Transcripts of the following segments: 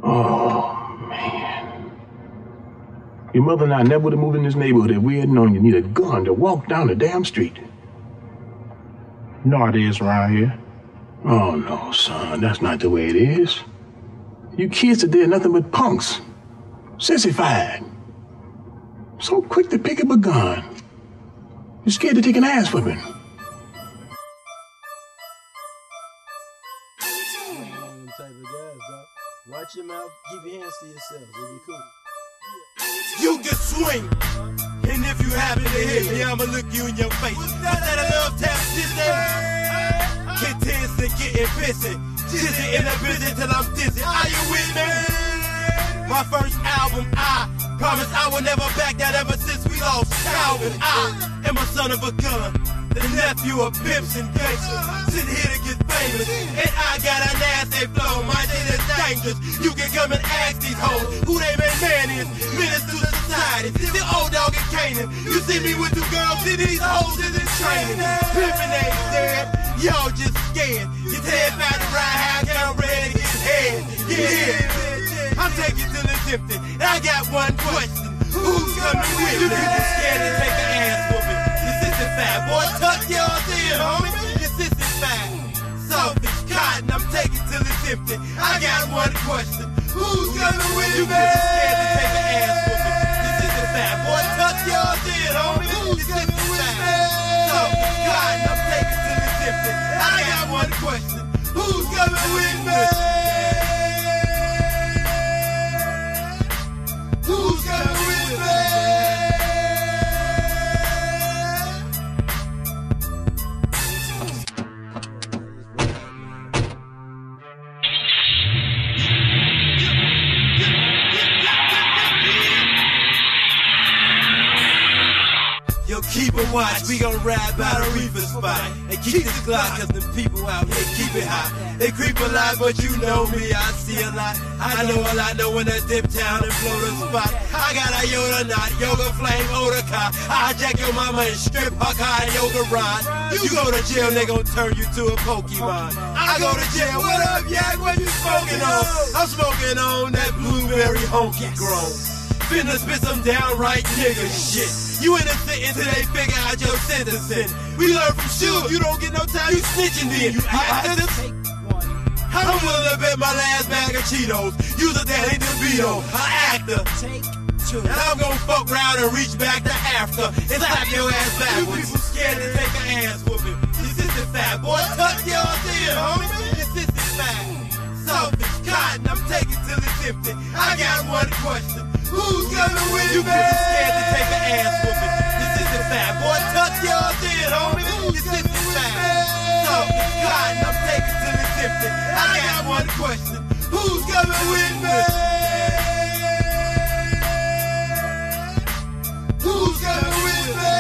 Oh, man. Your mother and I never would have moved in this neighborhood if we had known you needed a gun to walk down the damn street. You know how it is around here. Oh, no, son. That's not the way it is. You kids today are nothing but punks. Sissified. So quick to pick up a gun. You're scared to take an ass whipping. Watch your mouth, keep your hands to yourself, it'll be cool. You can swing, and if you happen to hit me, I'ma look you in your face. What's that a love tap shit there? Contends to getting busy, dizzy in the busy till I'm dizzy. Are you with me? My first album, I promise I will never back that ever since we lost Calvin. I am a son of a gun, the nephew of pimps and gangsters, sitting here to get famous, and I got a nasty flow, my shit is dangerous. You can come and ask these hoes who they main man is, menace to the society, the old dog in Canaan. You see me with two girls, see these hoes in this training, pimping ain't dead, y'all just scared. Your head about to ride high, count red and get head, yeah. I'm taking till it's empty, and I got one question, who's coming with me? You people scared to take an ass whooping. Fat boy, tuck yours in, homie. Your sister's fat. Selfish cotton, I'm taking till it's empty. I got one question. Who's coming with you, man? Scared to take an ass whooping. Your sister's fat boy, tuck yours in, homie. Your sister's fat. Selfish cotton, I'm taking till it's empty. I got one question. Who's coming with me? Who's coming with me? Keep a watch, we gon' ride by the reefer spot. And keep the Glock, cause the people out here keep it hot. They creep a lot, but you know me, I see a lot. I know a lot, know when I dip town and blow the spot. I got a Yoda knot, yoga flame, odor car. I jack your mama and strip her car and yoga rod. You go to jail, they gon' turn you to a Pokemon. I go to jail, what up, yak, what you smoking on? I'm smoking on that blueberry honky grown. Finna spit some downright nigga shit. You innocent until they figure out your sentencing. We learn from Suge, you don't get no time, you snitching then. You actors. I'm willing to bet my last bag of Cheetos. Use a Danny DeVito, an actor. And I'm gonna fuck around and reach back to after and slap your ass backwards. You people scared to take an ass whooping. Your sister's fat, boy, tuck yours in, homie. Your sister's fat. Selfish cotton, I'm taking till it's empty. I got one question. Who's coming with you, man? You scared to take an ass whooping. This is the fat boy, tuck yours in, homie. This is the fat. Selfish cotton, I'm taking till it's empty. I got one question. Who's coming with me? Who's coming with me?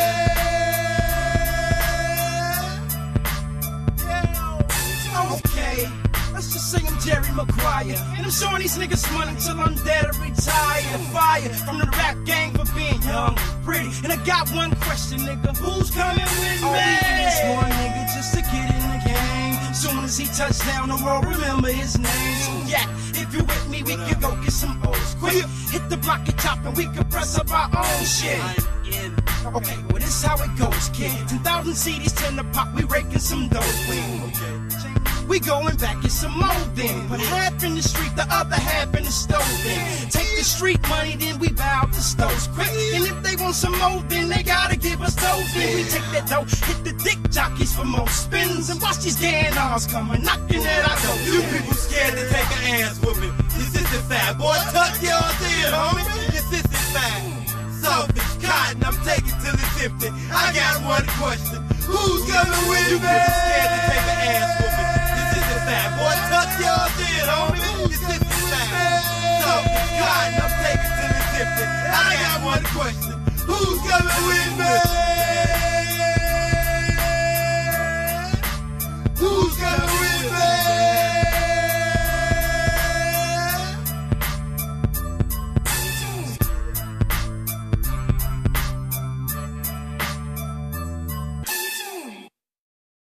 Yeah. Okay. Let's just say I'm Jerry Maguire, and I'm showing these niggas money till I'm dead or retired. Fire from the rap gang for being young and pretty. And I got one question, nigga. Who's coming with me? This one nigga just to get in the game. Soon as he touch down, the world remember his name. So yeah, if you with me, we can go get some O's quick. Hit the block and chop and we can press up our own shit. Okay, well this how it goes, kid. 10,000 CDs, 10 to pop, we raking some dough with. We going back, get some more then. Put half in the street, the other half in the stove then. Take the street money, then we bow to stoves quick. And if they want some more, then they gotta give us those. Then we take that dough, hit the dick jockeys for more spins. And watch these gandars coming, knocking at our door. You people scared to take an ass whooping. Your sister's fat, boy, tuck yours in, homie. Your sister's fat. Selfish cotton, I'm taking till it's empty. I got one question. Who's coming with you, man? You scared to take an ass whooping. Fat boy, tuck yours in, homie. Your sister's fat. Selfish cotton, I'm taking till it's empty. I got one question. Who's coming with me?